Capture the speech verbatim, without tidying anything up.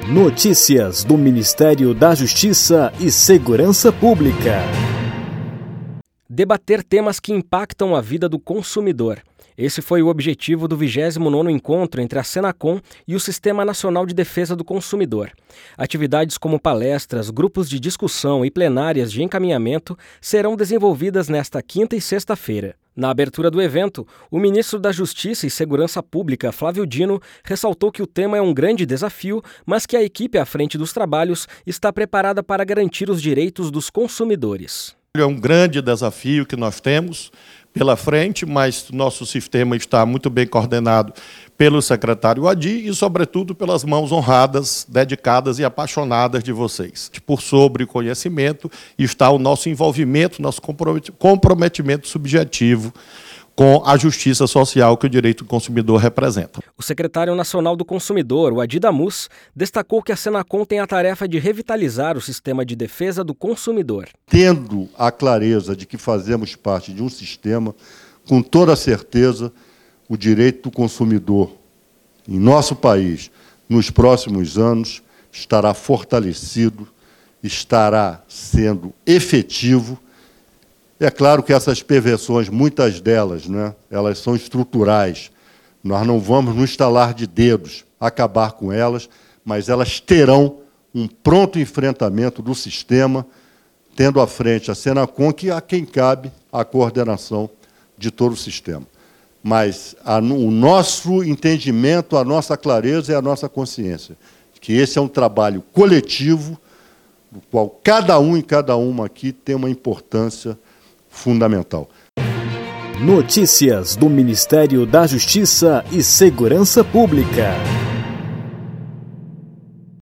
Notícias do Ministério da Justiça e Segurança Pública. Debater temas que impactam a vida do consumidor. Esse foi o objetivo do vigésimo nono encontro entre a Senacom e o Sistema Nacional de Defesa do Consumidor. Atividades como palestras, grupos de discussão e plenárias de encaminhamento serão desenvolvidas nesta quinta e sexta-feira. Na abertura do evento, o ministro da Justiça e Segurança Pública, Flávio Dino, ressaltou que o tema é um grande desafio, mas que a equipe à frente dos trabalhos está preparada para garantir os direitos dos consumidores. É um grande desafio que nós temos pela frente, mas nosso sistema está muito bem coordenado pelo secretário Adi e, sobretudo, pelas mãos honradas, dedicadas e apaixonadas de vocês. Por sobre conhecimento está o nosso envolvimento, nosso comprometimento subjetivo com a justiça social que o direito do consumidor representa. O secretário nacional do consumidor, o Adi Damus, destacou que a Senacom tem a tarefa de revitalizar o sistema de defesa do consumidor. Tendo a clareza de que fazemos parte de um sistema, com toda certeza, o direito do consumidor em nosso país, nos próximos anos, estará fortalecido, estará sendo efetivo. É claro que essas perversões, muitas delas, né, elas são estruturais. Nós não vamos, no estalar de dedos, acabar com elas, mas elas terão um pronto enfrentamento do sistema, tendo à frente a Senacom, que a quem cabe a coordenação de todo o sistema. Mas a, o nosso entendimento, a nossa clareza e a nossa consciência, que esse é um trabalho coletivo, do qual cada um e cada uma aqui tem uma importância fundamental. Notícias do Ministério da Justiça e Segurança Pública.